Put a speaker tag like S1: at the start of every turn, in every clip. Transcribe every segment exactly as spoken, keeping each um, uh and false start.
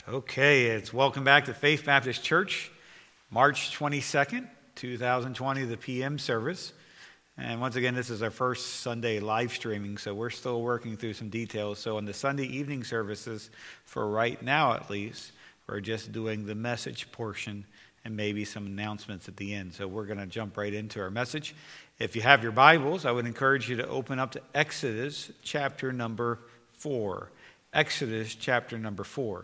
S1: Okay, it's welcome back to Faith Baptist Church, March twenty-second, twenty twenty, the P M service. And once again, this is our first Sunday live streaming, so we're still working through some details. So on the Sunday evening services, for right now at least, we're just doing the message portion and maybe some announcements at the end. So we're going to jump right into our message. If you have your Bibles, I would encourage you to open up to Exodus chapter number four. Exodus chapter number four.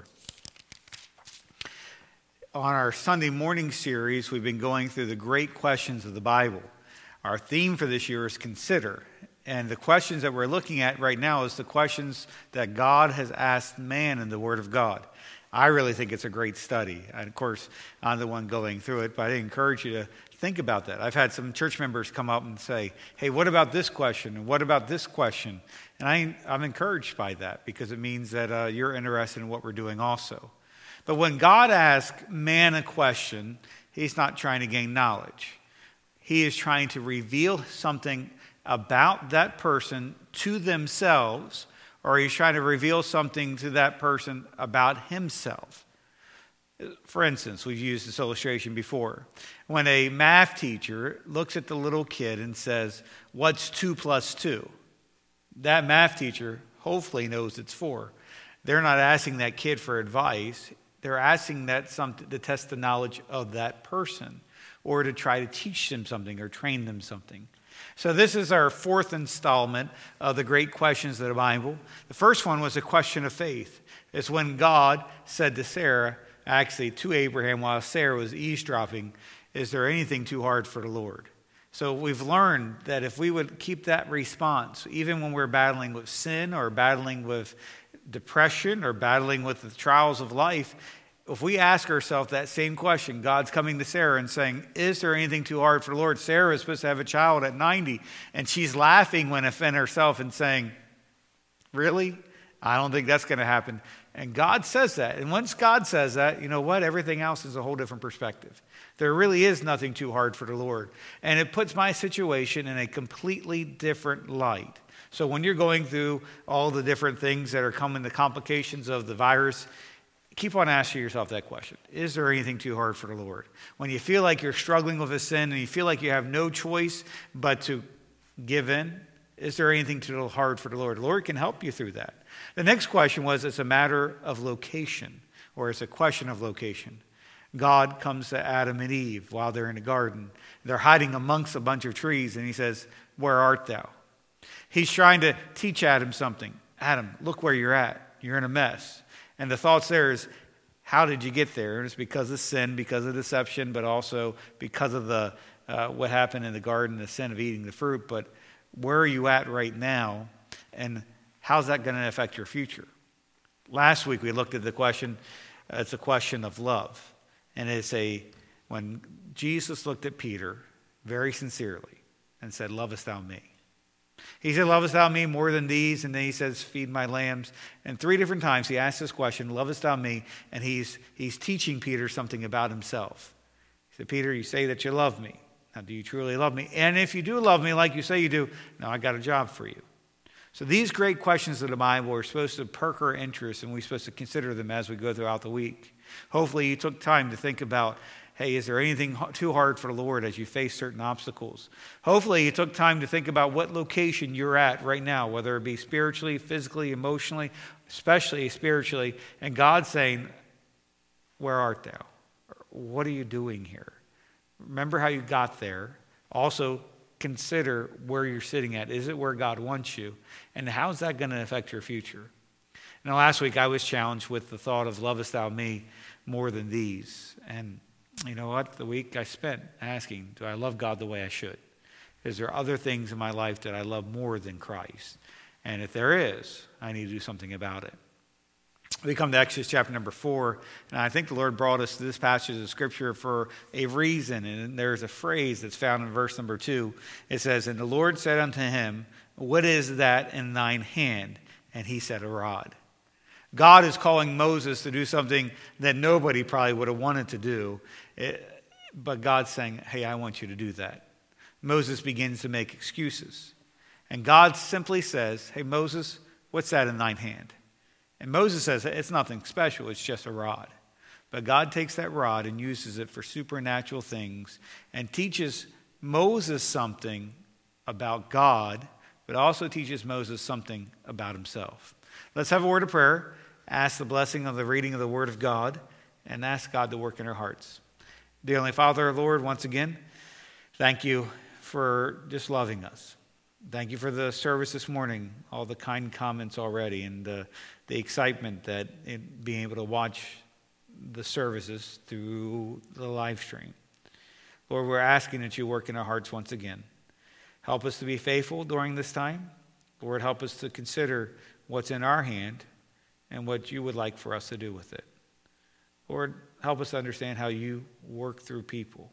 S1: On our Sunday morning series, we've been going through the great questions of the Bible. Our theme for this year is consider. And the questions that we're looking at right now is the questions that God has asked man in the Word of God. I really think it's a great study. And of course, I'm the one going through it, but I encourage you to think about that. I've had some church members come up and say, hey, what about this question? And what about this question? And I, I'm encouraged by that because it means that uh, you're interested in what we're doing also. But when God asks man a question, he's not trying to gain knowledge. He is trying to reveal something about that person to themselves, or he's trying to reveal something to that person about himself. For instance, we've used this illustration before. When a math teacher looks at the little kid and says, what's two plus two? That math teacher hopefully knows it's four. They're not asking that kid for advice. They're asking that something to test the knowledge of that person or to try to teach them something or train them something. So this is our fourth installment of the great questions of the Bible. The first one was a question of faith. It's when God said to Sarah, actually to Abraham while Sarah was eavesdropping, is there anything too hard for the Lord? So we've learned that if we would keep that response, even when we're battling with sin or battling with depression or battling with the trials of life, if we ask ourselves that same question, God's coming to Sarah and saying, is there anything too hard for the Lord? Sarah is supposed to have a child at ninety, and she's laughing when within herself and saying, really? I don't think that's going to happen. And God says that. And once God says that, you know what? Everything else is a whole different perspective. There really is nothing too hard for the Lord. And it puts my situation in a completely different light. So when you're going through all the different things that are coming, the complications of the virus, keep on asking yourself that question. Is there anything too hard for the Lord? When you feel like you're struggling with a sin and you feel like you have no choice but to give in, is there anything too hard for the Lord? The Lord can help you through that. The next question was, it's a matter of location, or it's a question of location. God comes to Adam and Eve while they're in the garden. They're hiding amongst a bunch of trees, and he says, where art thou? He's trying to teach Adam something. Adam, look where you're at. You're in a mess. And the thoughts there is, how did you get there? And it's because of sin, because of deception, but also because of the uh, what happened in the garden, the sin of eating the fruit. But where are you at right now? And how's that going to affect your future? Last week we looked at the question, uh, it's a question of love. And it's a, when Jesus looked at Peter very sincerely and said, lovest thou me? He said, lovest thou me more than these? And then he says, feed my lambs. And three different times he asked this question, lovest thou me? And he's he's teaching Peter something about himself. He said, Peter, you say that you love me. Now, do you truly love me? And if you do love me like you say you do, now I got a job for you. So these great questions of the Bible are supposed to perk our interest, and we're supposed to consider them as we go throughout the week. Hopefully you took time to think about, hey, is there anything too hard for the Lord as you face certain obstacles? Hopefully you took time to think about what location you're at right now, whether it be spiritually, physically, emotionally, especially spiritually, and God's saying, where art thou? What are you doing here? Remember how you got there. Also, consider where you're sitting at. Is it where God wants you? And how's that going to affect your future? Now, last week I was challenged with the thought of lovest thou me more than these? And you know what? The week I spent asking, do I love God the way I should? Is there other things in my life that I love more than Christ? And if there is, I need to do something about it. We come to Exodus chapter number four, and I think the Lord brought us to this passage of Scripture for a reason. And there's a phrase that's found in verse number two. It says, and the Lord said unto him, what is that in thine hand? And he said, a rod. God is calling Moses to do something that nobody probably would have wanted to do. It, but God's saying, hey, I want you to do that. Moses begins to make excuses. And God simply says, hey, Moses, what's that in thine hand? And Moses says it's nothing special, it's just a rod. But God takes that rod and uses it for supernatural things and teaches Moses something about God, but also teaches Moses something about himself. Let's have a word of prayer, ask the blessing of the reading of the Word of God, and ask God to work in our hearts. Dear Heavenly Father, Lord, once again, thank you for just loving us. Thank you for the service this morning, all the kind comments already, and the, the excitement that it, being able to watch the services through the live stream. Lord, we're asking that you work in our hearts once again. Help us to be faithful during this time. Lord, help us to consider what's in our hand and what you would like for us to do with it. Lord, help us to understand how you work through people.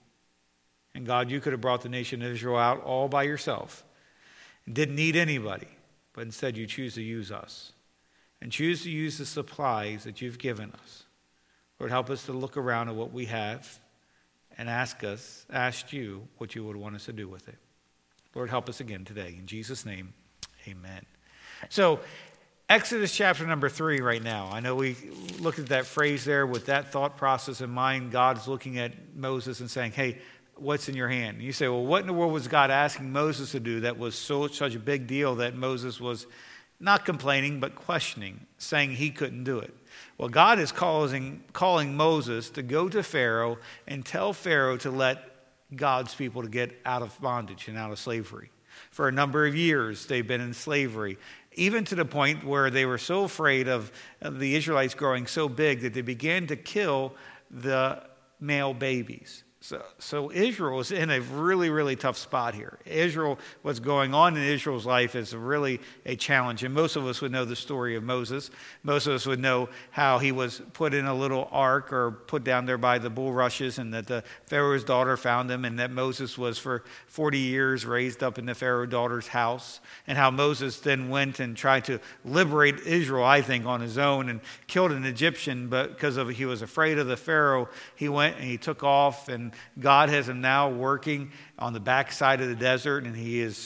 S1: And God, you could have brought the nation of Israel out all by yourself and didn't need anybody, but instead you choose to use us and choose to use the supplies that you've given us. Lord, help us to look around at what we have and ask us, ask you what you would want us to do with it. Lord, help us again today. In Jesus' name, amen. So, Exodus chapter number three right now. I know we looked at that phrase there with that thought process in mind. God's looking at Moses and saying, hey, what's in your hand? And you say, well, what in the world was God asking Moses to do that was so such a big deal that Moses was not complaining but questioning, saying he couldn't do it? Well, God is calling, calling Moses to go to Pharaoh and tell Pharaoh to let God's people to get out of bondage and out of slavery. For a number of years, they've been in slavery, even to the point where they were so afraid of the Israelites growing so big that they began to kill the male babies. So, so Israel is in a really, really tough spot here. Israel, what's going on in Israel's life is really a challenge. And most of us would know the story of Moses. Most of us would know how he was put in a little ark or put down there by the bulrushes, and that the Pharaoh's daughter found him, and that Moses was for forty years raised up in the Pharaoh's daughter's house. And how Moses then went and tried to liberate Israel, I think, on his own and killed an Egyptian, but because of he was afraid of the Pharaoh, he went and he took off, and God has him now working on the backside of the desert, and he is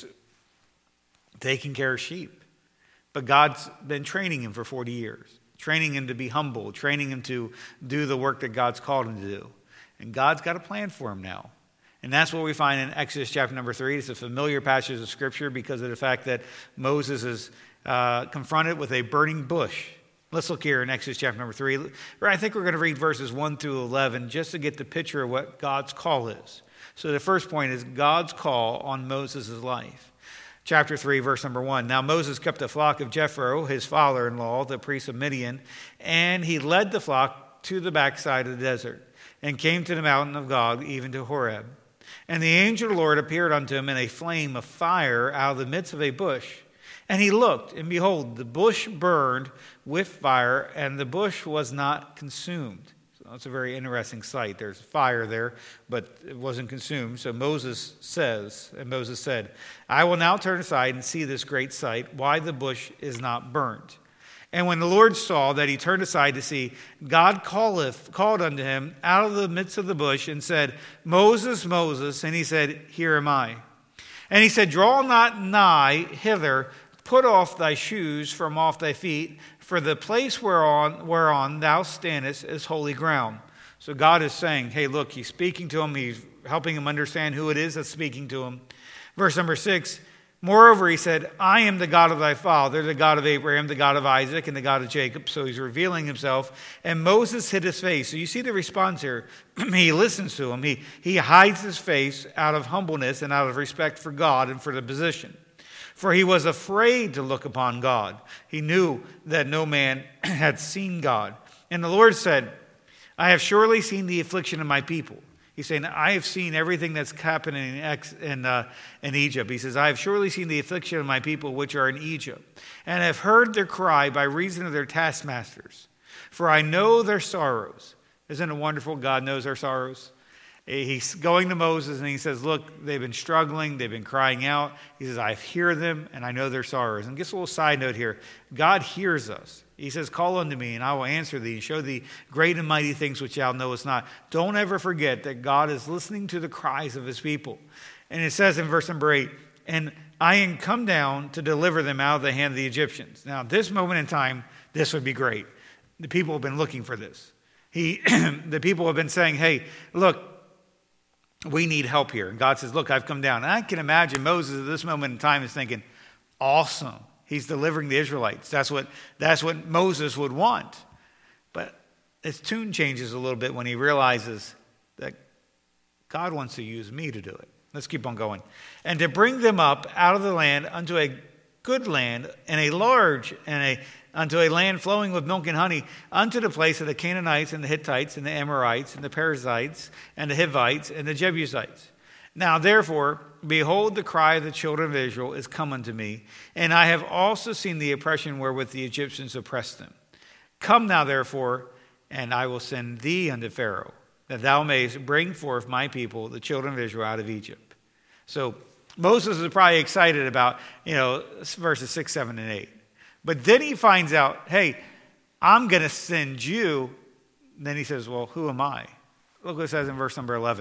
S1: taking care of sheep. But God's been training him for forty years, training him to be humble, training him to do the work that God's called him to do. And God's got a plan for him now. And that's what we find in Exodus chapter number three. It's a familiar passage of Scripture because of the fact that Moses is uh, confronted with a burning bush. Let's look here in Exodus chapter number three. I think we're going to read verses one through eleven just to get the picture of what God's call is. So the first point is God's call on Moses' life. Chapter three, verse number one. Now Moses kept a flock of Jethro, his father-in-law, the priest of Midian, and he led the flock to the backside of the desert and came to the mountain of God, even to Horeb. And the angel of the Lord appeared unto him in a flame of fire out of the midst of a bush. And he looked, and behold, the bush burned with fire, and the bush was not consumed. So that's a very interesting sight. There's fire there, but it wasn't consumed. So Moses says, and Moses said, I will now turn aside and see this great sight, why the bush is not burnt. And when the Lord saw that he turned aside to see, God calleth, called unto him out of the midst of the bush and said, Moses, Moses. And he said, Here am I. And he said, Draw not nigh hither, put off thy shoes from off thy feet, for the place whereon, whereon thou standest is holy ground. So God is saying, hey, look, he's speaking to him. He's helping him understand who it is that's speaking to him. Verse number six, moreover, he said, I am the God of thy father, the God of Abraham, the God of Isaac, and the God of Jacob. So he's revealing himself. And Moses hid his face. So you see the response here. He listens to him. He, he hides his face out of humbleness and out of respect for God and for the position. For he was afraid to look upon God. He knew that no man had seen God. And the Lord said, I have surely seen the affliction of my people. He's saying, I have seen everything that's happening in, in, uh, in Egypt. He says, I have surely seen the affliction of my people which are in Egypt, and have heard their cry by reason of their taskmasters. For I know their sorrows. Isn't it wonderful? God knows our sorrows. He's going to Moses and he says, look, they've been struggling. They've been crying out. He says, I hear them and I know their sorrows. And just a little side note here. God hears us. He says, call unto me and I will answer thee and show thee great and mighty things which thou knowest not. Don't ever forget that God is listening to the cries of his people. And it says in verse number eight, and I am come down to deliver them out of the hand of the Egyptians. Now, at this moment in time, this would be great. The people have been looking for this. He, the people have been saying, hey, look, we need help here. And God says, look, I've come down. And I can imagine Moses at this moment in time is thinking, awesome. He's delivering the Israelites. That's what, that's what Moses would want. But his tune changes a little bit when he realizes that God wants to use me to do it. Let's keep on going. And to bring them up out of the land unto a good land and a large and a unto a land flowing with milk and honey, unto the place of the Canaanites and the Hittites and the Amorites and the Perizzites and the Hivites and the Jebusites. Now therefore, behold, the cry of the children of Israel is come unto me, and I have also seen the oppression wherewith the Egyptians oppressed them. Come now therefore, and I will send thee unto Pharaoh, that thou mayest bring forth my people, the children of Israel, out of Egypt. So Moses is probably excited about, you know, verses six, seven, and eight. But then he finds out, hey, I'm going to send you. And then he says, well, who am I? Look what it says in verse number eleven.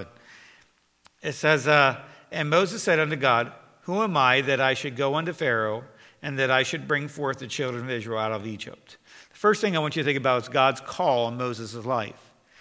S1: It says, uh, and Moses said unto God, who am I that I should go unto Pharaoh and that I should bring forth the children of Israel out of Egypt? The first thing I want you to think about is God's call on Moses' life.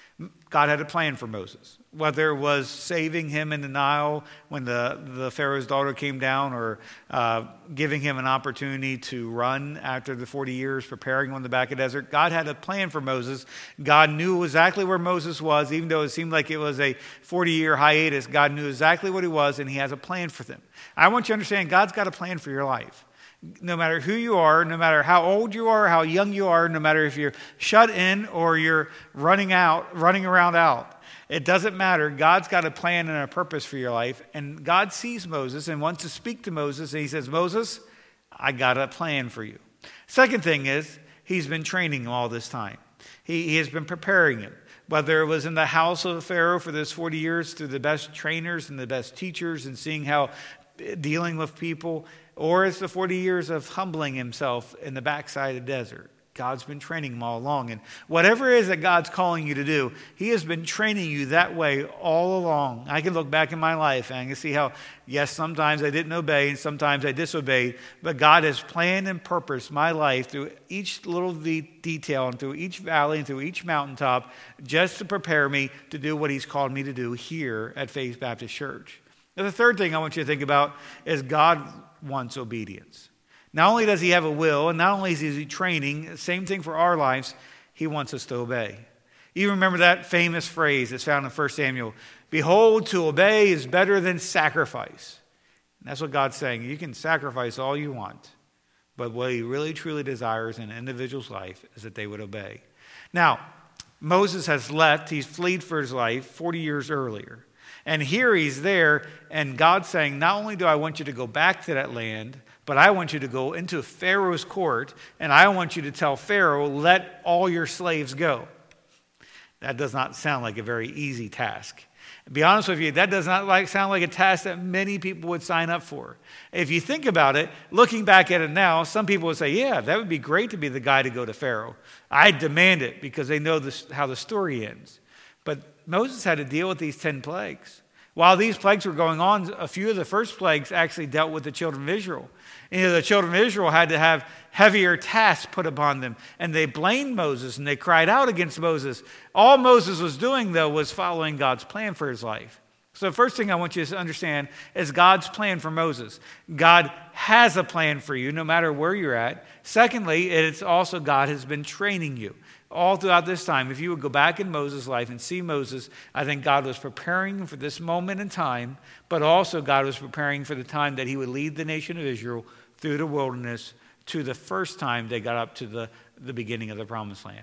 S1: God had a plan for Moses, whether it was saving him in the Nile when the, the Pharaoh's daughter came down, or uh, giving him an opportunity to run after the forty years, preparing him on the back of the desert. God had a plan for Moses. God knew exactly where Moses was, even though it seemed like it was a forty-year hiatus. God knew exactly what he was, and he has a plan for them. I want you to understand, God's got a plan for your life. No matter who you are, no matter how old you are, how young you are, no matter if you're shut in or you're running out, running around out, it doesn't matter. God's got a plan and a purpose for your life. And God sees Moses and wants to speak to Moses. And he says, Moses, I got a plan for you. Second thing is, he's been training him all this time. He, he has been preparing him. Whether it was in the house of Pharaoh for this forty years through the best trainers and the best teachers and seeing how dealing with people, or it's the forty years of humbling himself in the backside of the desert. God's been training him all along. And whatever it is that God's calling you to do, he has been training you that way all along. I can look back in my life and I can see how, yes, sometimes I didn't obey and sometimes I disobeyed, but God has planned and purposed my life through each little detail and through each valley and through each mountaintop just to prepare me to do what he's called me to do here at Faith Baptist Church. Now, the third thing I want you to think about is God wants obedience. Not only does he have a will, and not only is he training, same thing for our lives, he wants us to obey. You remember that famous phrase that's found in First Samuel, behold, to obey is better than sacrifice. And that's what God's saying. You can sacrifice all you want, but what he really truly desires in an individual's life is that they would obey. Now, Moses has left, he's fled for his life forty years earlier. And here he's there, and God's saying, not only do I want you to go back to that land, but I want you to go into Pharaoh's court, and I want you to tell Pharaoh, let all your slaves go. That does not sound like a very easy task. To be honest with you, that does not like, sound like a task that many people would sign up for. If you think about it, looking back at it now, some people would say, yeah, that would be great to be the guy to go to Pharaoh. I demand it because they know this, how the story ends. But Moses had to deal with these ten plagues. While these plagues were going on, a few of the first plagues actually dealt with the children of Israel. And, you know, the children of Israel had to have heavier tasks put upon them. And they blamed Moses and they cried out against Moses. All Moses was doing, though, was following God's plan for his life. So the first thing I want you to understand is God's plan for Moses. God has a plan for you no matter where you're at. Secondly, it's also God has been training you. All throughout this time, if you would go back in Moses' life and see Moses, I think God was preparing him for this moment in time, but also God was preparing for the time that he would lead the nation of Israel through the wilderness to the first time they got up to the, the beginning of the promised land.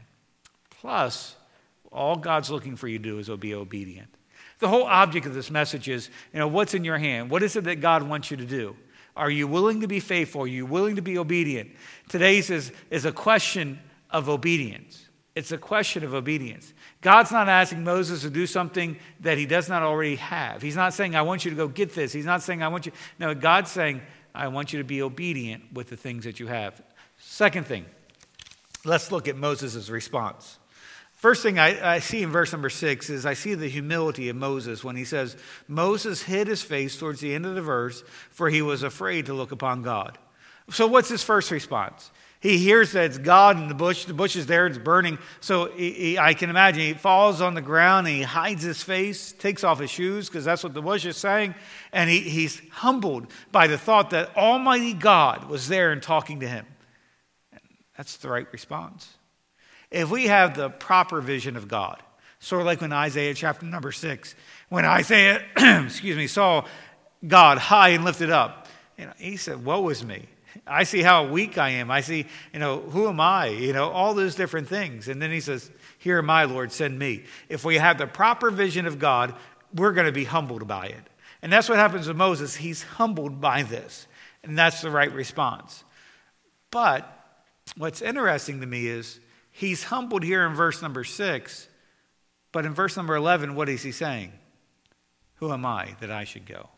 S1: Plus, all God's looking for you to do is be obedient. The whole object of this message is, you know, what's in your hand? What is it that God wants you to do? Are you willing to be faithful? Are you willing to be obedient? Today's is, is a question of obedience. It's a question of obedience. God's not asking Moses to do something that he does not already have. He's not saying, I want you to go get this. He's not saying, I want you. No, God's saying, I want you to be obedient with the things that you have. Second thing, let's look at Moses' response. First thing I, I see in verse number six is I see the humility of Moses when he says, Moses hid his face towards the end of the verse, for he was afraid to look upon God. So what's his first response? He hears that it's God in the bush. The bush is there. It's burning. So he, he, I can imagine he falls on the ground and he hides his face, takes off his shoes because that's what the bush is saying. And he, he's humbled by the thought that Almighty God was there and talking to him. That's the right response. If we have the proper vision of God, sort of like when Isaiah chapter number six, when Isaiah, excuse me, saw God high and lifted up, you know, he said, woe is me. I see how weak I am. I see, you know, who am I? You know, all those different things. And then he says, here am I, Lord, send me. If we have the proper vision of God, we're going to be humbled by it. And that's what happens with Moses. He's humbled by this. And that's the right response. But what's interesting to me is he's humbled here in verse number six. But in verse number eleven, what is he saying? Who am I that I should go?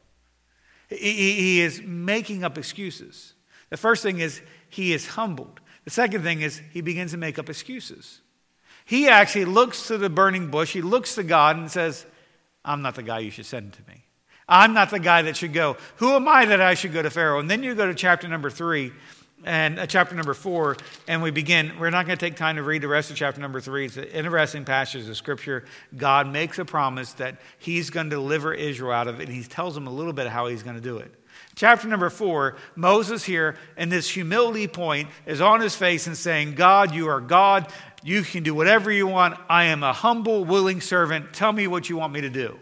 S1: He, he is making up excuses. The first thing is he is humbled. The second thing is he begins to make up excuses. He actually looks to the burning bush. He looks to God and says, I'm not the guy you should send to me. I'm not the guy that should go. Who am I that I should go to Pharaoh? And then you go to chapter number three and uh, chapter number four, and we begin. We're not going to take time to read the rest of chapter number three. It's an interesting passage of Scripture. God makes a promise that he's going to deliver Israel out of it, and he tells them a little bit how he's going to do it. Chapter number four, Moses here in this humility point is on his face and saying, God, you are God. You can do whatever you want. I am a humble, willing servant. Tell me what you want me to do.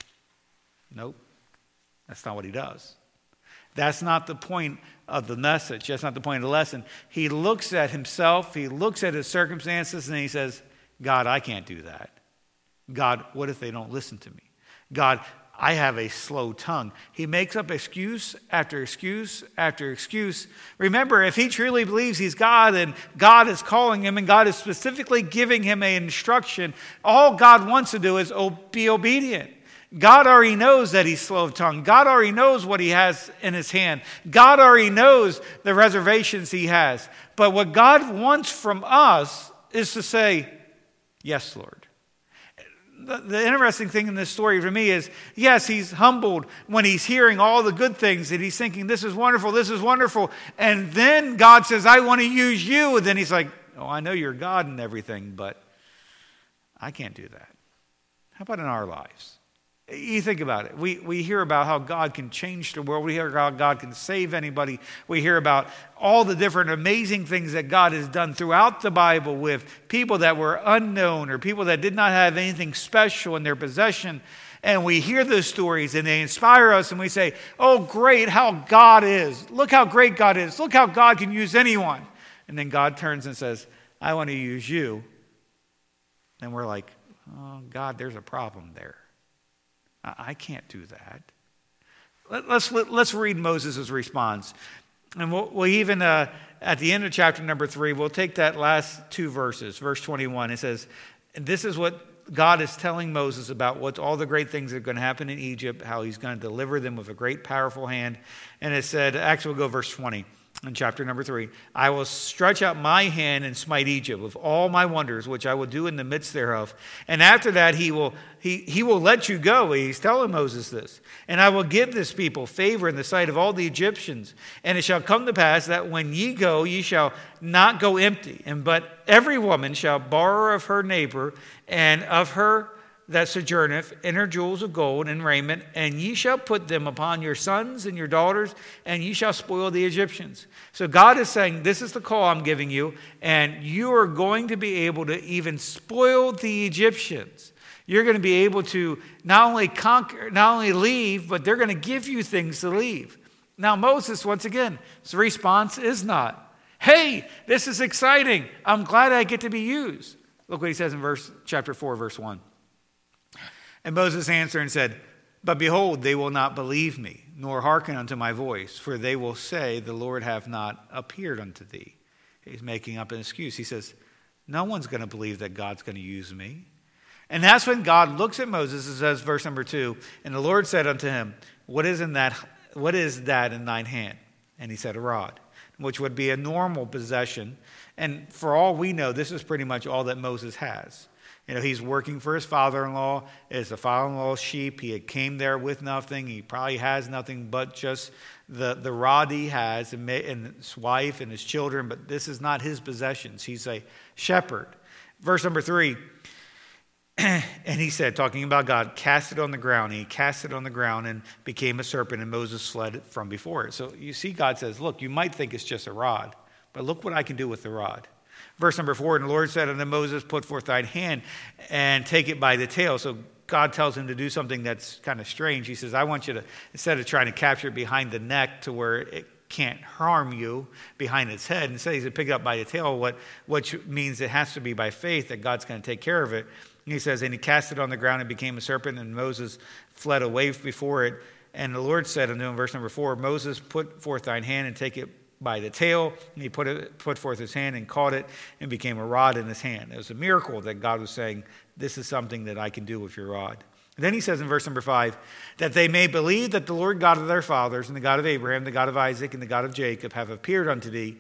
S1: Nope. That's not what he does. That's not the point of the message. That's not the point of the lesson. He looks at himself. He looks at his circumstances and he says, God, I can't do that. God, what if they don't listen to me? God, I have a slow tongue. He makes up excuse after excuse after excuse. Remember, if he truly believes he's God and God is calling him and God is specifically giving him an instruction, all God wants to do is be obedient. God already knows that he's slow of tongue. God already knows what he has in his hand. God already knows the reservations he has. But what God wants from us is to say, yes, Lord. The, the interesting thing in this story for me is, yes, he's humbled when he's hearing all the good things and he's thinking, this is wonderful, this is wonderful. And then God says, I want to use you. And then he's like, oh, I know you're God and everything, but I can't do that. How about in our lives? You think about it. We we hear about how God can change the world. We hear how God can save anybody. We hear about all the different amazing things that God has done throughout the Bible with people that were unknown or people that did not have anything special in their possession. And we hear those stories and they inspire us and we say, oh, great how God is. Look how great God is. Look how God can use anyone. And then God turns and says, I want to use you. And we're like, oh, God, there's a problem there. I can't do that. Let's let's read Moses' response. And we'll, we'll even, uh, at the end of chapter number three, we'll take that last two verses. Verse twenty-one, it says, this is what God is telling Moses about what all the great things that are going to happen in Egypt, how he's going to deliver them with a great, powerful hand. And it said, actually we'll go verse twenty. In chapter number three, I will stretch out my hand and smite Egypt with all my wonders, which I will do in the midst thereof. And after that, he will he, he will let you go. He's telling Moses this. And I will give this people favor in the sight of all the Egyptians. And it shall come to pass that when ye go, ye shall not go empty. And but every woman shall borrow of her neighbor and of her that sojourneth in her jewels of gold and raiment, and ye shall put them upon your sons and your daughters, and ye shall spoil the Egyptians. So God is saying, this is the call I'm giving you, and you are going to be able to even spoil the Egyptians. You're going to be able to not only conquer, not only leave, but they're going to give you things to leave. Now Moses, once again, his response is not, hey, this is exciting. I'm glad I get to be used. Look what he says in verse chapter four, verse one. And Moses answered and said, but behold, they will not believe me, nor hearken unto my voice, for they will say, the Lord hath not appeared unto thee. He's making up an excuse. He says, no one's going to believe that God's going to use me. And that's when God looks at Moses and says, verse number two, and the Lord said unto him, what is in that, what is that in thine hand? And he said, a rod, which would be a normal possession. And for all we know, this is pretty much all that Moses has. You know, he's working for his father-in-law. It's the father-in-law's sheep. He had came there with nothing. He probably has nothing but just the, the rod he has and, may, and his wife and his children, but this is not his possessions. He's a shepherd. Verse number three, and he said, talking about God, cast it on the ground. And he cast it on the ground and became a serpent, and Moses fled from before it. So you see, God says, look, you might think it's just a rod, but look what I can do with the rod. Verse number four, and the Lord said unto Moses, put forth thine hand and take it by the tail. So God tells him to do something that's kind of strange. He says, I want you to, instead of trying to capture it behind the neck to where it can't harm you behind its head, instead he's going to pick it up by the tail, what, which means it has to be by faith that God's going to take care of it. And he says, and he cast it on the ground and became a serpent, and Moses fled away before it. And the Lord said unto him, verse number four, Moses, put forth thine hand and take it by the tail. And he put it, put forth his hand and caught it and became a rod in his hand. It was a miracle that God was saying, this is something that I can do with your rod. And then he says in verse number five, that they may believe that the Lord God of their fathers and the God of Abraham, the God of Isaac, and the God of Jacob have appeared unto thee.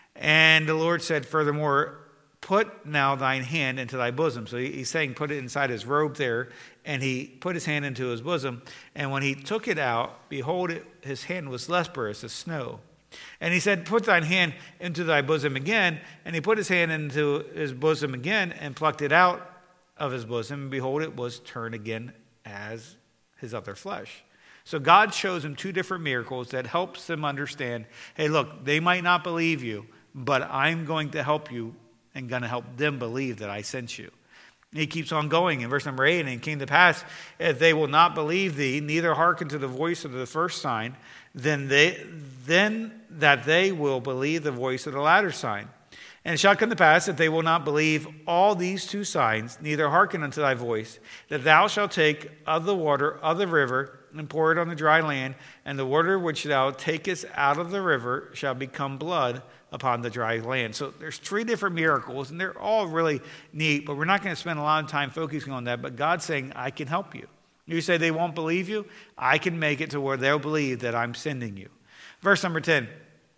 S1: And the Lord said, furthermore, put now thine hand into thy bosom. So he's saying put it inside his robe there, and he put his hand into his bosom. And when he took it out, behold, it, his hand was leprous as snow. And he said, put thine hand into thy bosom again. And he put his hand into his bosom again and plucked it out of his bosom. And behold, it was turned again as his other flesh. So God shows him two different miracles that helps them understand, hey, look, they might not believe you, but I'm going to help you and going to help them believe that I sent you. And he keeps on going in verse number eight, and it came to pass, if they will not believe thee, neither hearken to the voice of the first sign, then they then that they will believe the voice of the latter sign. And it shall come to pass, if they will not believe all these two signs, neither hearken unto thy voice, that thou shalt take of the water of the river and pour it on the dry land, and the water which thou takest out of the river shall become blood upon the dry land. So there's three different miracles, and they're all really neat, but we're not going to spend a lot of time focusing on that. But God's saying, I can help you. You say they won't believe you? I can make it to where they'll believe that I'm sending you. Verse number ten,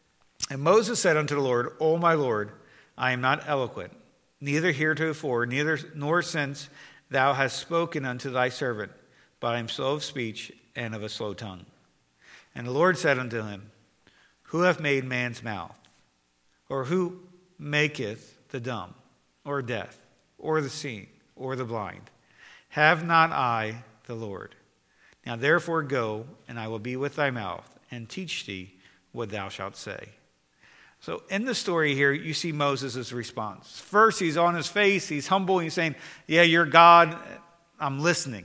S1: and Moses said unto the Lord, O my Lord, I am not eloquent, neither heretofore, neither nor since thou hast spoken unto thy servant, but I am slow of speech and of a slow tongue. And the Lord said unto him, who hath made man's mouth? Or who maketh the dumb, or deaf, or the seeing, or the blind? Have not I the Lord? Now therefore go, and I will be with thy mouth, and teach thee what thou shalt say. So in the story here, you see Moses' response. First, he's on his face, he's humble, he's saying, yeah, you're God, I'm listening.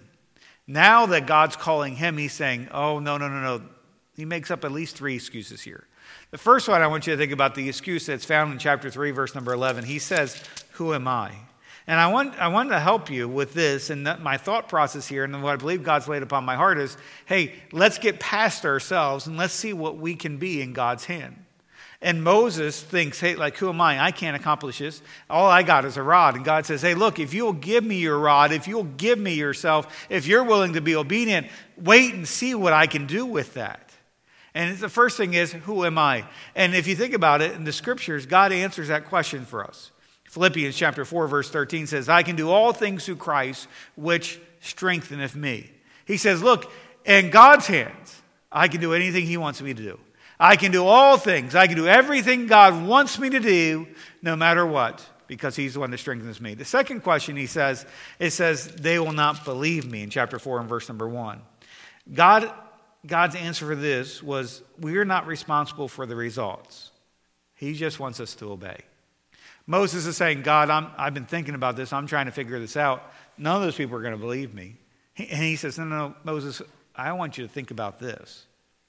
S1: Now that God's calling him, he's saying, oh, no, no, no, no. He makes up at least three excuses here. The first one, I want you to think about the excuse that's found in chapter three, verse number eleven. He says, who am I? And I want, I want to help you with this, and that my thought process here, and what I believe God's laid upon my heart is, hey, let's get past ourselves, and let's see what we can be in God's hand. And Moses thinks, hey, like, who am I? I can't accomplish this. All I got is a rod. And God says, hey, look, if you'll give me your rod, if you'll give me yourself, if you're willing to be obedient, wait and see what I can do with that. And the first thing is, who am I? And if you think about it, in the scriptures, God answers that question for us. Philippians chapter four, verse thirteen says, I can do all things through Christ, which strengtheneth me. He says, look, in God's hands, I can do anything he wants me to do. I can do all things. I can do everything God wants me to do, no matter what, because he's the one that strengthens me. The second question he says, it says, they will not believe me in chapter four and verse number one. God, God's answer for this was, we're not responsible for the results. He just wants us to obey. Moses is saying, God, I'm, I've been thinking about this. I'm trying to figure this out. None of those people are going to believe me. And he says, no, no, no, Moses, I want you to think about this.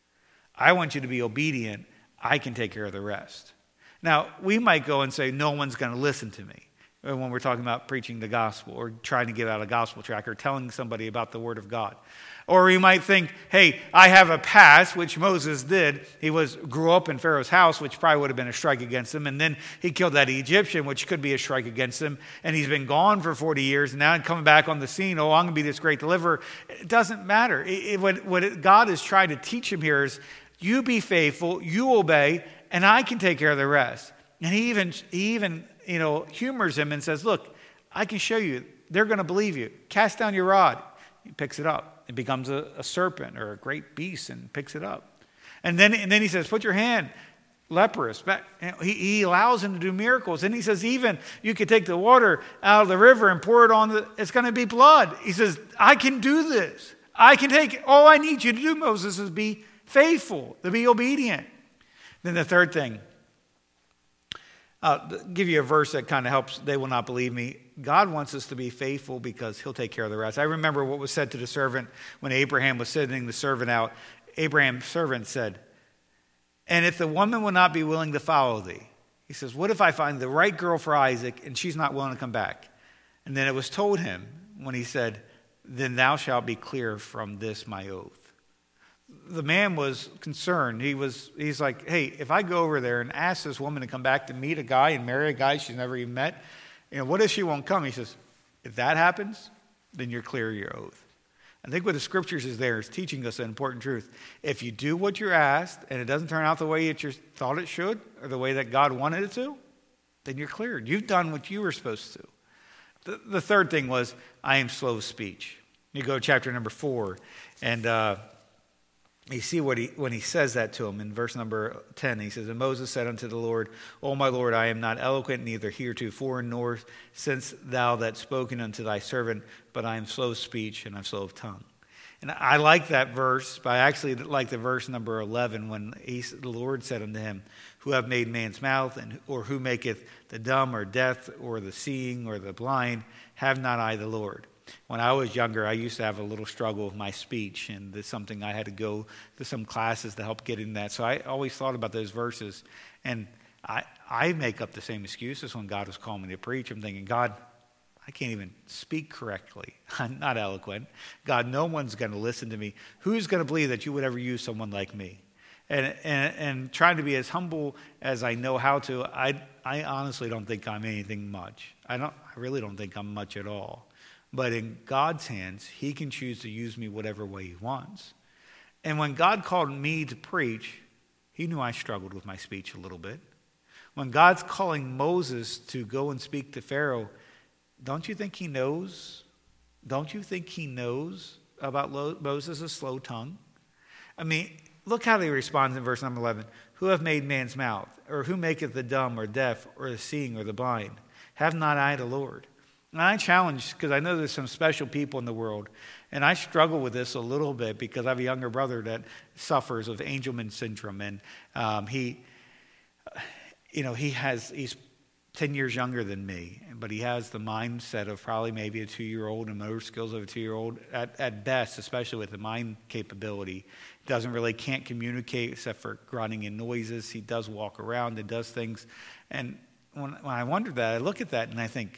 S1: I want you to be obedient. I can take care of the rest. Now, we might go and say, no one's going to listen to me when we're talking about preaching the gospel or trying to give out a gospel tract or telling somebody about the word of God. Or we might think, hey, I have a past, which Moses did. He was grew up in Pharaoh's house, which probably would have been a strike against him. And then he killed that Egyptian, which could be a strike against him. And he's been gone for forty years. And now coming back on the scene, oh, I'm going to be this great deliverer. It doesn't matter. It, it, what what it, God is trying to teach him here is, you be faithful, you obey, and I can take care of the rest. And he even, he even you know, humors him and says, look, I can show you they're going to believe you. Cast down your rod. He picks it up. It becomes a, a serpent or a great beast and picks it up. And then, and then he says, put your hand, leprous. Back. He, he allows him to do miracles. And he says, even you could take the water out of the river and pour it on the, it's going to be blood. He says, I can do this. I can take it. All I need you to do, Moses, is be faithful, to be obedient. Then the third thing, I'll give you a verse that kind of helps. They will not believe me. God wants us to be faithful because he'll take care of the rest. I remember what was said to the servant when Abraham was sending the servant out. Abraham's servant said, and if the woman will not be willing to follow thee, he says, what if I find the right girl for Isaac and she's not willing to come back? And then it was told him when he said, then thou shalt be clear from this my oath. The man was concerned. He was, he's like, hey, if I go over there and ask this woman to come back to meet a guy and marry a guy she's never even met, you know, what if she won't come? He says, if that happens, then you're clear of your oath. I think what the scriptures is there is teaching us an important truth. If you do what you're asked and it doesn't turn out the way that you thought it should or the way that God wanted it to, then you're cleared. You've done what you were supposed to. The, the third thing was, I am slow of speech. You go to chapter number four, and uh, you see what he when he says that to him in verse number ten. He says, and Moses said unto the Lord, O my Lord, I am not eloquent, neither heretofore nor since thou that spoken unto thy servant, but I am slow of speech and I'm slow of tongue. And I like that verse, but I actually like the verse number eleven when he, the Lord said unto him, who have made man's mouth, and or who maketh the dumb or deaf or the seeing or the blind, have not I the Lord? When I was younger, I used to have a little struggle with my speech, and it's something I had to go to some classes to help get in that. So I always thought about those verses, and I, I make up the same excuses when God was calling me to preach. I'm thinking, God, I can't even speak correctly. I'm not eloquent. God, no one's going to listen to me. Who's going to believe that you would ever use someone like me? And, and and trying to be as humble as I know how to, I I honestly don't think I'm anything much. I don't. I really don't think I'm much at all. But in God's hands, he can choose to use me whatever way he wants. And when God called me to preach, he knew I struggled with my speech a little bit. When God's calling Moses to go and speak to Pharaoh, don't you think he knows? Don't you think he knows about Moses' slow tongue? I mean, look how he responds in verse number eleven. Who have made man's mouth? Or who maketh the dumb or deaf or the seeing or the blind? Have not I the Lord? And I challenge, because I know there's some special people in the world, and I struggle with this a little bit because I have a younger brother that suffers of Angelman syndrome, and um, he, you know, he has he's ten years younger than me, but he has the mindset of probably maybe a two-year-old and motor skills of a two-year-old at, at best, especially with the mind capability. Doesn't really can't communicate except for grunting and noises. He does walk around and does things, and when, when I wonder that, I look at that and I think,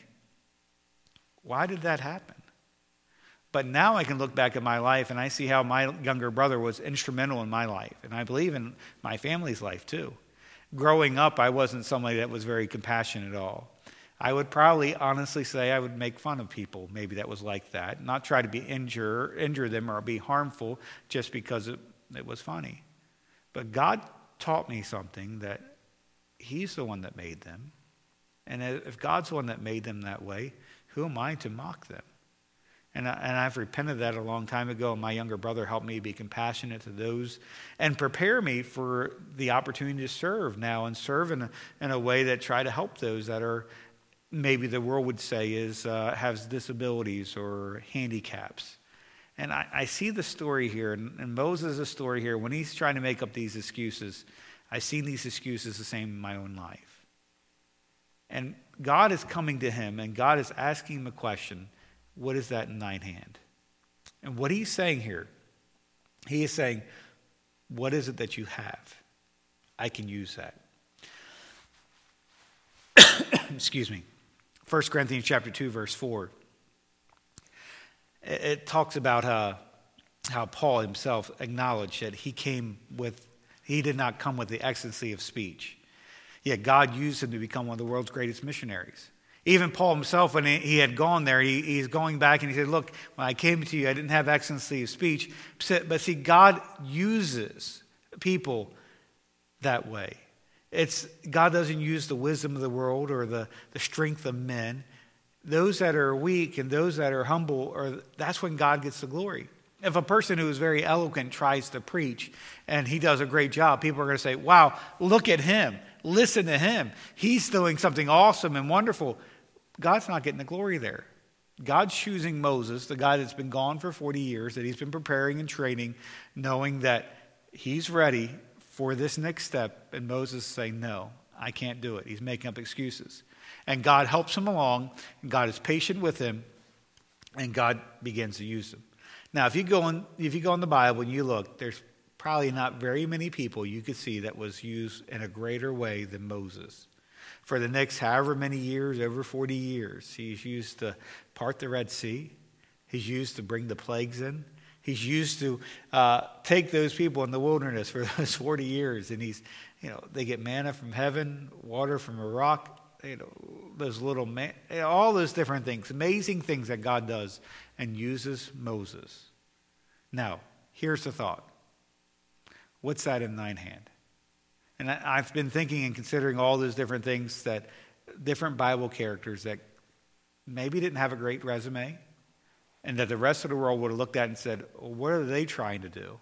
S1: why did that happen? But now I can look back at my life and I see how my younger brother was instrumental in my life. And I believe in my family's life too. Growing up, I wasn't somebody that was very compassionate at all. I would probably honestly say I would make fun of people maybe that was like that. Not try to be injure, injure them or be harmful just because it, it was funny. But God taught me something, that he's the one that made them. And if God's the one that made them that way, who am I to mock them? And, I, and I've repented that a long time ago. And my younger brother helped me be compassionate to those and prepare me for the opportunity to serve now, and serve in a, in a way that try to help those that are maybe the world would say is uh, has disabilities or handicaps. And I, I see the story here, and, and Moses' story here, when he's trying to make up these excuses, I've seen these excuses the same in my own life. And God is coming to him, and God is asking him a question. What is that in thine hand? And what he's saying here, he is saying, what is it that you have? I can use that. Excuse me. First Corinthians chapter two, verse four. It, it talks about uh, how Paul himself acknowledged that he came with, he did not come with the excellency of speech. Yet God used him to become one of the world's greatest missionaries. Even Paul himself, when he had gone there, he, he's going back and he said, look, when I came to you, I didn't have excellency of speech. But see, God uses people that way. It's God doesn't use the wisdom of the world or the, the strength of men. those that are weak and those that are humble, are, that's when God gets the glory. If a person who is very eloquent tries to preach and he does a great job, people are going to say, wow, look at him. Listen to him. He's doing something awesome and wonderful. God's not getting the glory there. God's choosing Moses, the guy that's been gone for forty years, that he's been preparing and training, knowing that he's ready for this next step. And Moses is saying, no, I can't do it. He's making up excuses. And God helps him along, and God is patient with him, and God begins to use him. Now, if you go in, if you go in the Bible and you look, there's probably not very many people you could see that was used in a greater way than Moses. For the next however many years, over forty years, he's used to part the Red Sea. He's used to bring the plagues in. He's used to uh, take those people in the wilderness for those forty years. And he's, you know, they get manna from heaven, water from a rock, you know, those little, man, all those different things, amazing things that God does and uses Moses. Now, here's the thought. What's that in thine hand? And I've been thinking and considering all those different things, that different Bible characters that maybe didn't have a great resume, and that the rest of the world would have looked at and said, well, what are they trying to do?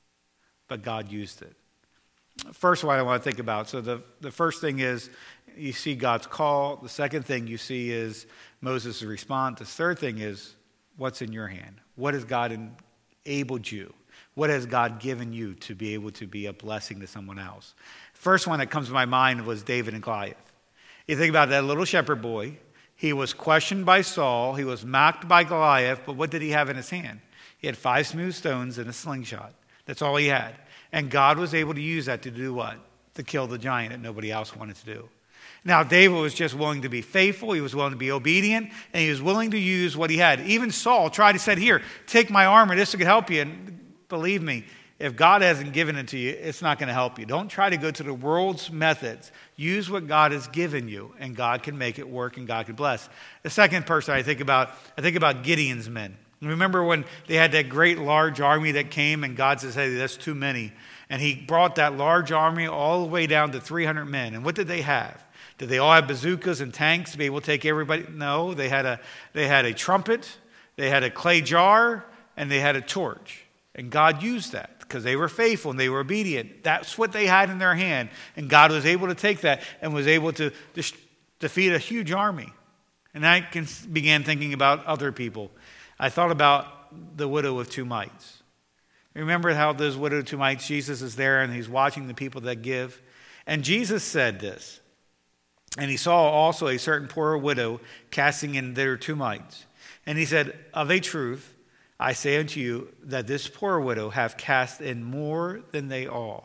S1: But God used it. First one I want to think about. So the, the first thing is you see God's call. The second thing you see is Moses' response. The third thing is what's in your hand. What has God enabled you? What has God given you to be able to be a blessing to someone else? First one that comes to my mind was David and Goliath. You think about that little shepherd boy. He was questioned by Saul. He was mocked by Goliath. But what did he have in his hand? He had five smooth stones and a slingshot. That's all he had. And God was able to use that to do what? To kill the giant that nobody else wanted to do. Now, David was just willing to be faithful. He was willing to be obedient. And he was willing to use what he had. Even Saul tried to say, here, take my armor. This could help you. And believe me, if God hasn't given it to you, it's not going to help you. Don't try to go to the world's methods. Use what God has given you, and God can make it work, and God can bless. The second person I think about, I think about Gideon's men. Remember when they had that great large army that came, and God says, hey, that's too many. And he brought that large army all the way down to three hundred men. And what did they have? Did they all have bazookas and tanks to be able to take everybody? No, they had a, they had a trumpet, they had a clay jar, and they had a torch. And God used that because they were faithful and they were obedient. That's what they had in their hand. And God was able to take that and was able to de- defeat a huge army. And I can, began thinking about other people. I thought about the widow of two mites. Remember how those widow of two mites, Jesus is there and he's watching the people that give. And Jesus said this. And he saw also a certain poor widow casting in their two mites. And he said, of a truth, I say unto you that this poor widow hath cast in more than they all.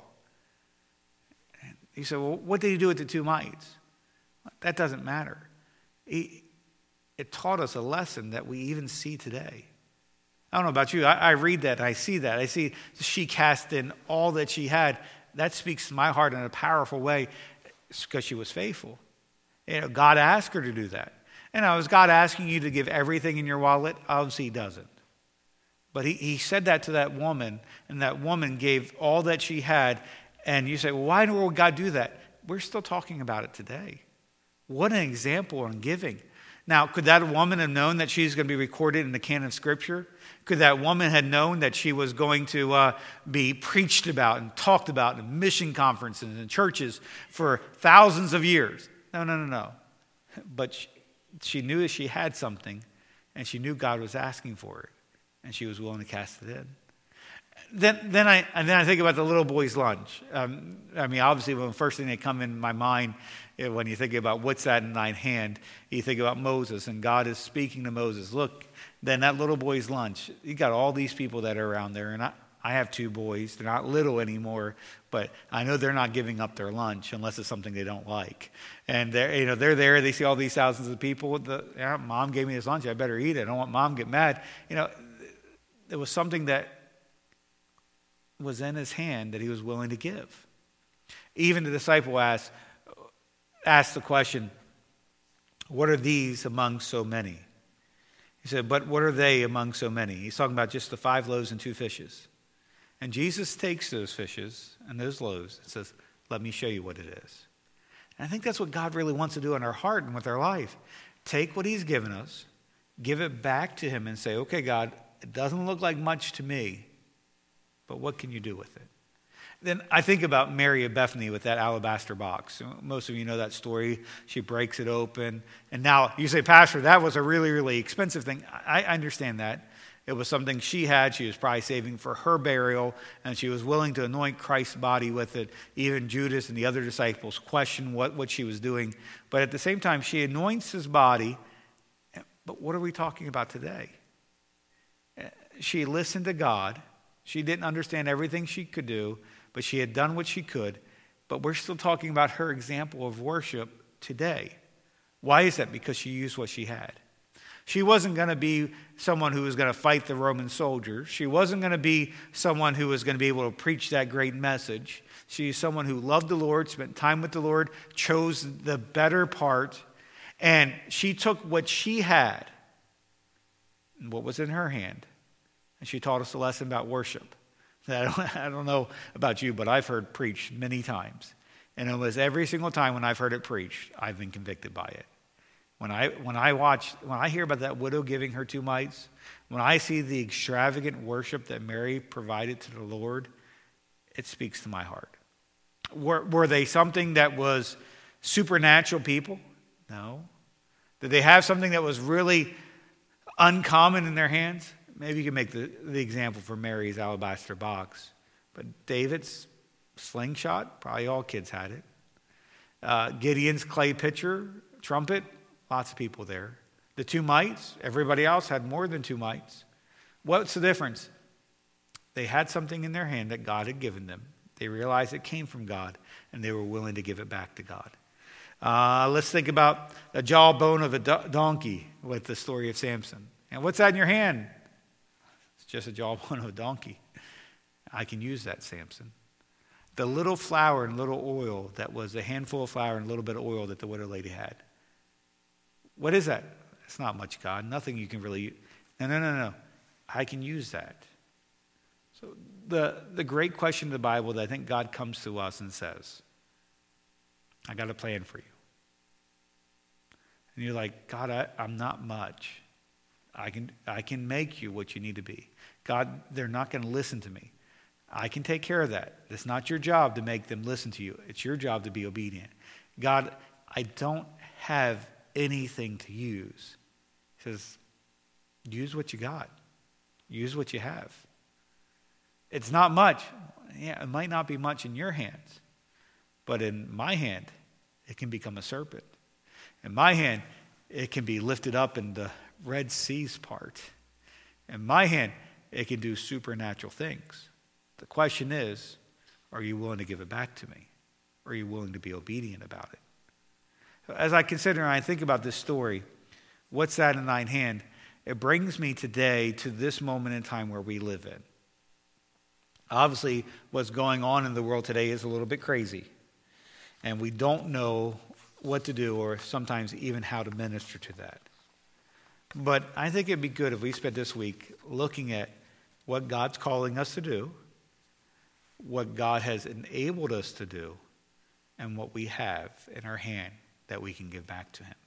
S1: And he said, well, what did he do with the two mites? That doesn't matter. He, it taught us a lesson that we even see today. I don't know about you. I, I read that. I see that. I see she cast in all that she had. That speaks to my heart in a powerful way. It's because she was faithful. You know, God asked her to do that. And now, is God asking you to give everything in your wallet? Obviously, he doesn't. But he, he said that to that woman, and that woman gave all that she had. And you say, well, why would God do that? We're still talking about it today. What an example on giving. Now, could that woman have known that she's going to be recorded in the canon of Scripture? Could that woman have known that she was going to uh, be preached about and talked about in mission conferences and churches for thousands of years? No, no, no, no. But she, she knew that she had something, and she knew God was asking for it. And she was willing to cast it in. Then, then I and then I think about the little boy's lunch. Um, I mean, obviously, the first thing that come in my mind eh, when you think about what's that in thine hand, you think about Moses, and God is speaking to Moses. Look, then that little boy's lunch. You got all these people that are around there, and I, I have two boys. They're not little anymore, but I know they're not giving up their lunch unless it's something they don't like. And they're, you know, they're there. They see all these thousands of people. The, yeah, Mom gave me this lunch. I better eat it. I don't want Mom to get mad. You know. It was something that was in his hand that he was willing to give. Even the disciple asked, asked the question, what are these among so many? He said, but what are they among so many? He's talking about just the five loaves and two fishes. And Jesus takes those fishes and those loaves and says, let me show you what it is. And I think that's what God really wants to do in our heart and with our life. take what he's given us, give it back to him and say, okay, God, it doesn't look like much to me, but what can you do with it? Then I think about Mary of Bethany with that alabaster box. Most of you know that story. She breaks it open. And now you say, Pastor, that was a really, really expensive thing. I understand that. It was something she had. She was probably saving for her burial, and she was willing to anoint Christ's body with it. Even Judas and the other disciples questioned what, what she was doing. But at the same time, she anoints his body. But what are we talking about today? She listened to God. She didn't understand everything she could do, but she had done what she could. But we're still talking about her example of worship today. Why is that? Because she used what she had. She wasn't going to be someone who was going to fight the Roman soldiers. She wasn't going to be someone who was going to be able to preach that great message. She's someone who loved the Lord, spent time with the Lord, chose the better part, and she took what she had and what was in her hand, and she taught us a lesson about worship. I don't, I don't know about you, but I've heard preached many times. And almost every single time when I've heard it preached, I've been convicted by it. When I when I watch, when I hear about that widow giving her two mites, when I see the extravagant worship that Mary provided to the Lord, it speaks to my heart. Were, were they something that was supernatural people? No. Did they have something that was really uncommon in their hands? Maybe you can make the, the example for Mary's alabaster box. But David's slingshot, probably all kids had it. Uh, Gideon's clay pitcher, trumpet, lots of people there. The two mites, everybody else had more than two mites. What's the difference? They had something in their hand that God had given them. They realized it came from God, and they were willing to give it back to God. Uh, let's think about the jawbone of a do- donkey with the story of Samson. And what's that in your hand? It's just a jawbone of a donkey. I can use that, Samson. The little flour and little oil that was a handful of flour and a little bit of oil that the widow lady had. What is that? It's not much, God. Nothing you can really... No, no, no, no. I can use that. So the, the great question of the Bible that I think God comes to us and says, I got a plan for you. And you're like, God, I, I'm not much. I can, I can make you what you need to be. God, they're not going to listen to me. I can take care of that. It's not your job to make them listen to you. It's your job to be obedient. God, I don't have anything to use. He says, use what you got. Use what you have. It's not much. Yeah, it might not be much in your hands, but in my hand, it can become a serpent. In my hand, it can be lifted up in the Red Sea's part. In my hand, it can do supernatural things. The question is, are you willing to give it back to me? Or are you willing to be obedient about it? As I consider and I think about this story, what's that in thine hand? It brings me today to this moment in time where we live in. Obviously, what's going on in the world today is a little bit crazy. And we don't know what to do or sometimes even how to minister to that. But I think it'd be good if we spent this week looking at what God's calling us to do, what God has enabled us to do, and what we have in our hand that we can give back to him.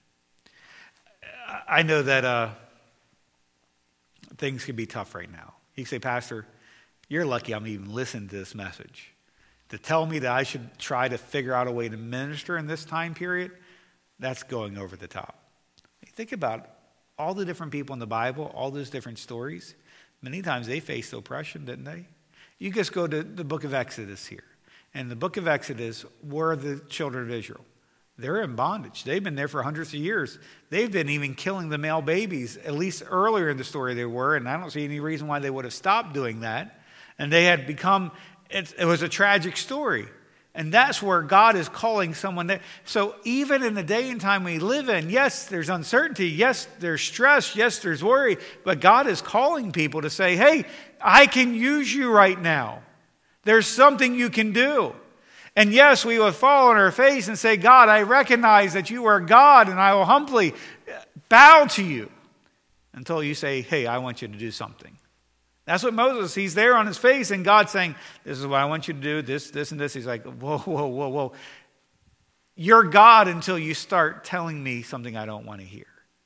S1: I know that uh, things can be tough right now. You can say, Pastor, you're lucky I'm even listening to this message. To tell me that I should try to figure out a way to minister in this time period, that's going over the top. Think about all the different people in the Bible, all those different stories. Many times they faced oppression, didn't they? You just go to the book of Exodus here. And the book of Exodus were the children of Israel. They're in bondage. They've been there for hundreds of years. They've been even killing the male babies, at least earlier in the story they were, and I don't see any reason why they would have stopped doing that. And they had become, it, it was a tragic story. And that's where God is calling someone there. So even in the day and time we live in, yes, there's uncertainty. Yes, there's stress. Yes, there's worry. But God is calling people to say, hey, I can use you right now. There's something you can do. And yes, we will fall on our face and say, God, I recognize that you are God, and I will humbly bow to you until you say, hey, I want you to do something. That's what Moses, he's there on his face, and God's saying, this is what I want you to do, this, this, and this. He's like, whoa, whoa, whoa, whoa. You're God until you start telling me something I don't want to hear.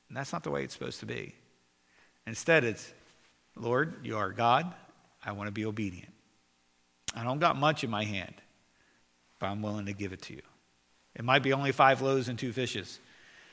S1: And that's not the way it's supposed to be. Instead, it's, Lord, you are God. I want to be obedient. I don't got much in my hand, but I'm willing to give it to you. It might be only five loaves and two fishes.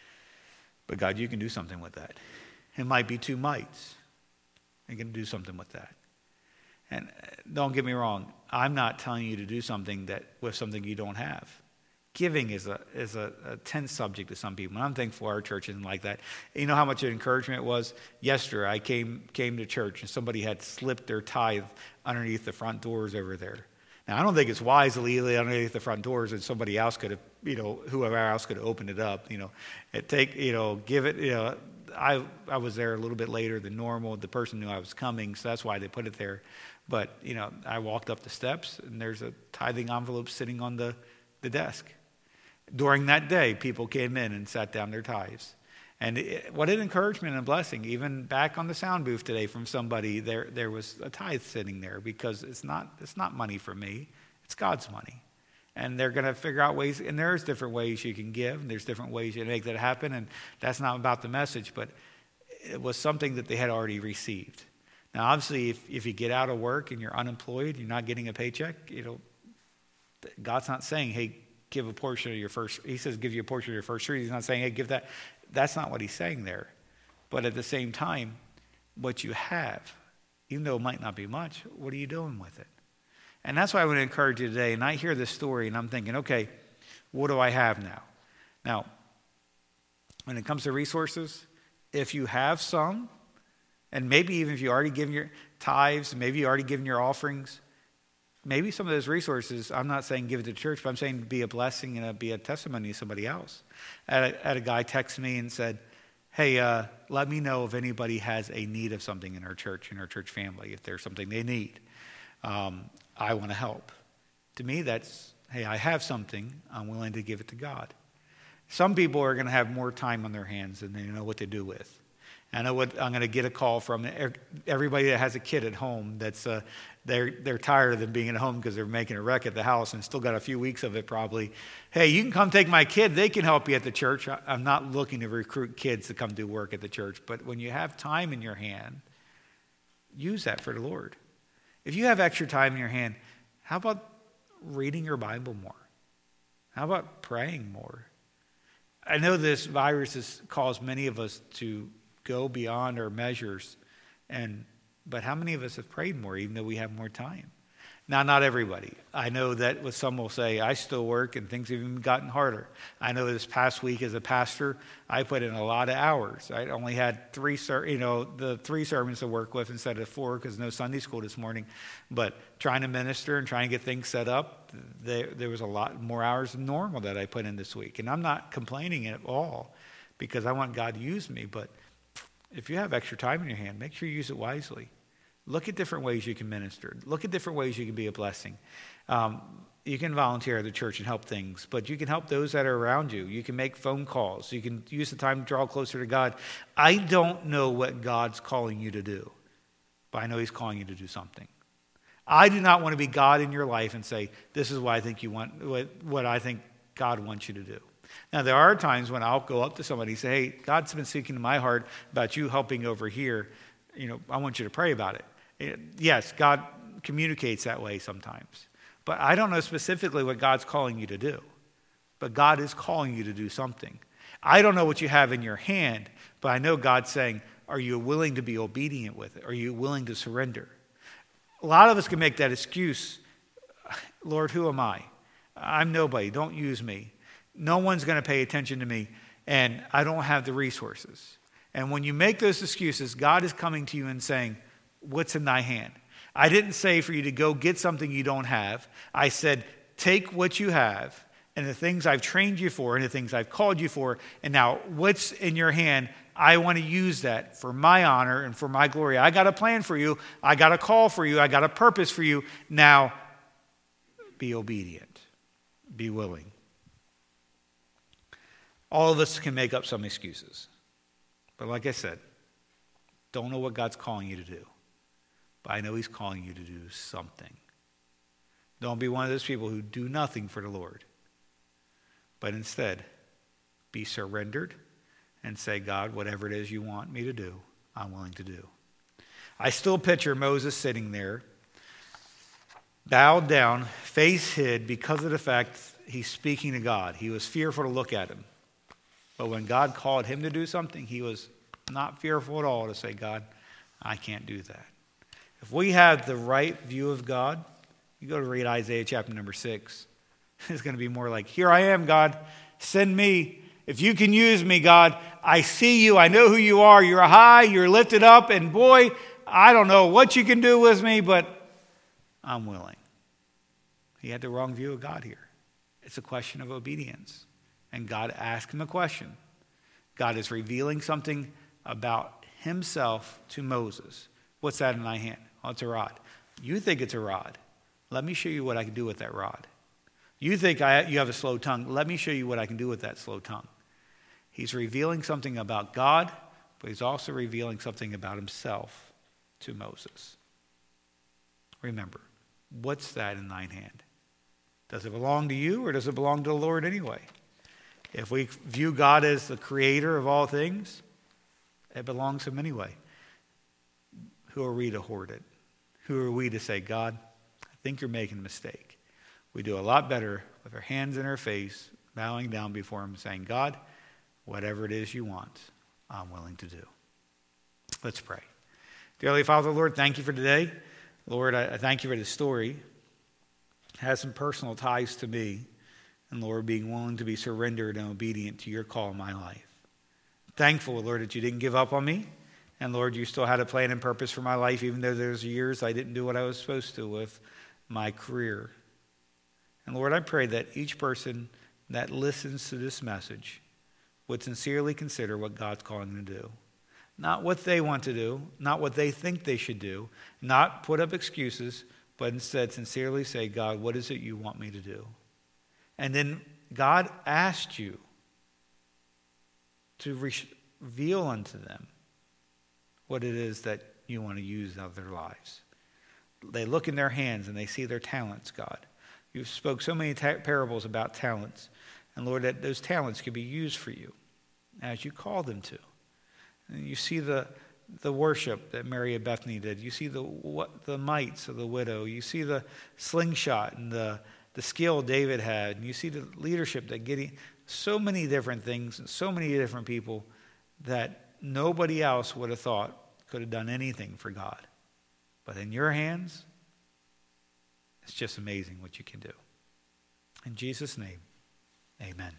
S1: But God, you can do something with that. It might be two mites. You can do something with that. And don't get me wrong, I'm not telling you to do something that with something you don't have. Giving is a is a, a tense subject to some people. And I'm thankful our church isn't like that. You know how much an encouragement it was? Yesterday, I came came to church and somebody had slipped their tithe underneath the front doors over there. Now, I don't think it's wise to leave it underneath the front doors and somebody else could have, you know, whoever else could have opened it up. You know, it take, you know, give it, you know, I I was there a little bit later than normal. The person knew I was coming, so that's why they put it there. But, you know, I walked up the steps and there's a tithing envelope sitting on the, the desk. During that day, people came in and sat down their tithes. And it, what an encouragement and blessing. Even back on the sound booth today from somebody, there there was a tithe sitting there because it's not it's not money for me. It's God's money. And they're going to figure out ways, and there's different ways you can give, and there's different ways you can make that happen, and that's not about the message, but it was something that they had already received. Now, obviously, if, if you get out of work and you're unemployed, you're not getting a paycheck, you know, God's not saying, hey, give a portion of your first, he says give you a portion of your first fruit. He's not saying, hey, give that. That's not what he's saying there. But at the same time, what you have, even though it might not be much, what are you doing with it? And that's why I want to encourage you today. And I hear this story and I'm thinking, okay, what do I have now? Now, when it comes to resources, if you have some, and maybe even if you already given your tithes, maybe you already given your offerings, maybe some of those resources, I'm not saying give it to the church, but I'm saying be a blessing and a, be a testimony to somebody else. I had a, I had a guy text me and said, hey, uh, let me know if anybody has a need of something in our church, in our church family, if there's something they need. Um, I want to help. To me, that's, hey, I have something. I'm willing to give it to God. Some people are going to have more time on their hands than they know what to do with. I know what I'm going to get a call from everybody that has a kid at home that's uh, they're they're tired of them being at home because they're making a wreck at the house and still got a few weeks of it probably. Hey, you can come take my kid. They can help you at the church. I'm not looking to recruit kids to come do work at the church, but when you have time in your hand, use that for the Lord. If you have extra time in your hand, how about reading your Bible more? How about praying more? I know this virus has caused many of us to go beyond our measures, and but how many of us have prayed more even though we have more time? Now, not everybody. I know that what some will say, I still work and things have even gotten harder. I know this past week as a pastor, I put in a lot of hours. I only had three, you know, the three sermons to work with instead of four because no Sunday school this morning. But trying to minister and trying to get things set up, there, there was a lot more hours than normal that I put in this week. And I'm not complaining at all because I want God to use me. But if you have extra time in your hand, make sure you use it wisely. Look at different ways you can minister. Look at different ways you can be a blessing. Um, you can volunteer at the church and help things, but you can help those that are around you. You can make phone calls. You can use the time to draw closer to God. I don't know what God's calling you to do, but I know he's calling you to do something. I do not want to be God in your life and say, this is what I think you want, what, what I think God wants you to do. Now, there are times when I'll go up to somebody and say, hey, God's been speaking to my heart about you helping over here. You know, I want you to pray about it. Yes, God communicates that way sometimes. But I don't know specifically what God's calling you to do. But God is calling you to do something. I don't know what you have in your hand, but I know God's saying, are you willing to be obedient with it? Are you willing to surrender? A lot of us can make that excuse. Lord, who am I? I'm nobody. Don't use me. No one's going to pay attention to me, and I don't have the resources. And when you make those excuses, God is coming to you and saying, what's in thy hand? I didn't say for you to go get something you don't have. I said, take what you have and the things I've trained you for and the things I've called you for, and now what's in your hand, I want to use that for my honor and for my glory. I got a plan for you. I got a call for you. I got a purpose for you. Now, be obedient. Be willing. All of us can make up some excuses. But like I said, don't know what God's calling you to do. But I know he's calling you to do something. Don't be one of those people who do nothing for the Lord. But instead, be surrendered and say, God, whatever it is you want me to do, I'm willing to do. I still picture Moses sitting there, bowed down, face hid, because of the fact he's speaking to God. He was fearful to look at him. But when God called him to do something, he was not fearful at all to say, God, I can't do that. If we have the right view of God, you go to read Isaiah chapter number six. It's going to be more like, here I am, God, send me. If you can use me, God, I see you. I know who you are. You're high, you're lifted up, and boy, I don't know what you can do with me, but I'm willing. He had the wrong view of God here. It's a question of obedience. And God asked him a question. God is revealing something about himself to Moses. What's that in thy hand? Oh, it's a rod. You think it's a rod. Let me show you what I can do with that rod. You think I, you have a slow tongue. Let me show you what I can do with that slow tongue. He's revealing something about God, but he's also revealing something about himself to Moses. Remember, what's that in thine hand? Does it belong to you, or does it belong to the Lord anyway? If we view God as the creator of all things, it belongs to him anyway. Who are we to hoard it? Who are we to say, God, I think you're making a mistake? We do a lot better with our hands in our face, bowing down before him, saying, God, whatever it is you want, I'm willing to do. Let's pray. Dear Heavenly Father, Lord, thank you for today. Lord, I thank you for this story. It has some personal ties to me. And Lord, being willing to be surrendered and obedient to your call in my life. Thankful, Lord, that you didn't give up on me. And Lord, you still had a plan and purpose for my life, even though there's years I didn't do what I was supposed to with my career. And Lord, I pray that each person that listens to this message would sincerely consider what God's calling them to do. Not what they want to do, not what they think they should do, not put up excuses, but instead sincerely say, God, what is it you want me to do? And then God asked you to reveal unto them what it is that you want to use out of their lives. They look in their hands and they see their talents, God. You spoke so many ta- parables about talents. And Lord, that those talents could be used for you as you call them to. And you see the the worship that Mary of Bethany did. You see the what, the mites of the widow. You see the slingshot and the the skill David had, and you see the leadership that Gideon, so many different things, and so many different people that nobody else would have thought could have done anything for God. But in your hands, it's just amazing what you can do. In Jesus' name, amen.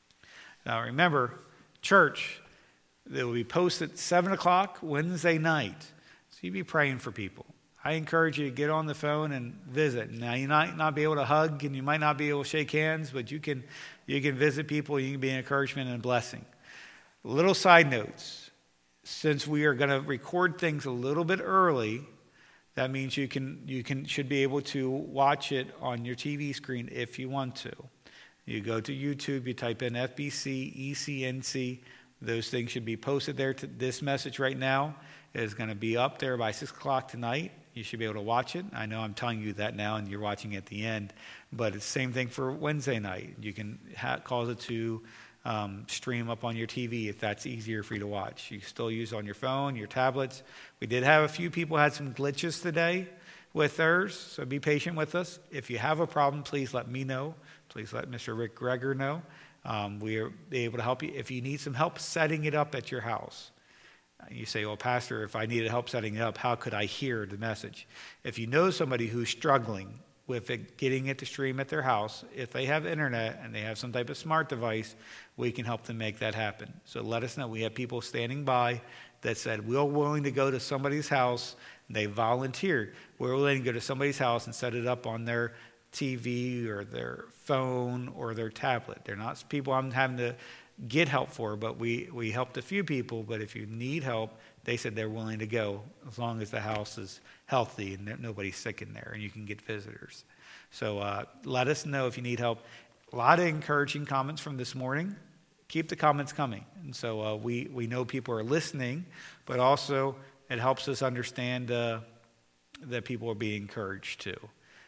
S1: Now remember, church, they will be posted at seven o'clock Wednesday night. So you be praying for people. I encourage you to get on the phone and visit. Now, you might not be able to hug and you might not be able to shake hands, but you can you can visit people. You can be an encouragement and a blessing. Little side notes. Since we are going to record things a little bit early, that means you can you can should be able to watch it on your T V screen if you want to. You go to YouTube, you type in F B C, E C N C. Those things should be posted there. To this message right now is going to be up there by six o'clock tonight. You should be able to watch it. I know I'm telling you that now and you're watching at the end, but it's the same thing for Wednesday night. You can ha- cause it to um, stream up on your T V if that's easier for you to watch. You can still use it on your phone, your tablets. We did have a few people had some glitches today with theirs, so be patient with us. If you have a problem, please let me know. Please let Mister Rick Greger know. Um, we are able to help you. If you need some help setting it up at your house, you say, well, Pastor, if I needed help setting it up, how could I hear the message? If you know somebody who's struggling with it, getting it to stream at their house, if they have internet and they have some type of smart device, we can help them make that happen. So let us know. We have people standing by that said, we're willing to go to somebody's house. They volunteered. We're willing to go to somebody's house and set it up on their T V or their phone or their tablet. They're not people I'm having to get help for, but we, we helped a few people. But if you need help, they said they're willing to go as long as the house is healthy and nobody's sick in there and you can get visitors. So uh, let us know if you need help. A lot of encouraging comments from this morning. Keep the comments coming. And so uh, we, we know people are listening, but also it helps us understand uh, that people are being encouraged too.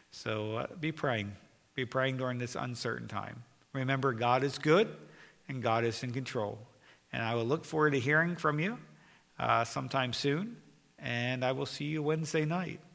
S1: So uh, be praying. Be praying during this uncertain time. Remember, God is good and God is in control. And I will look forward to hearing from you uh, sometime soon. And I will see you Wednesday night.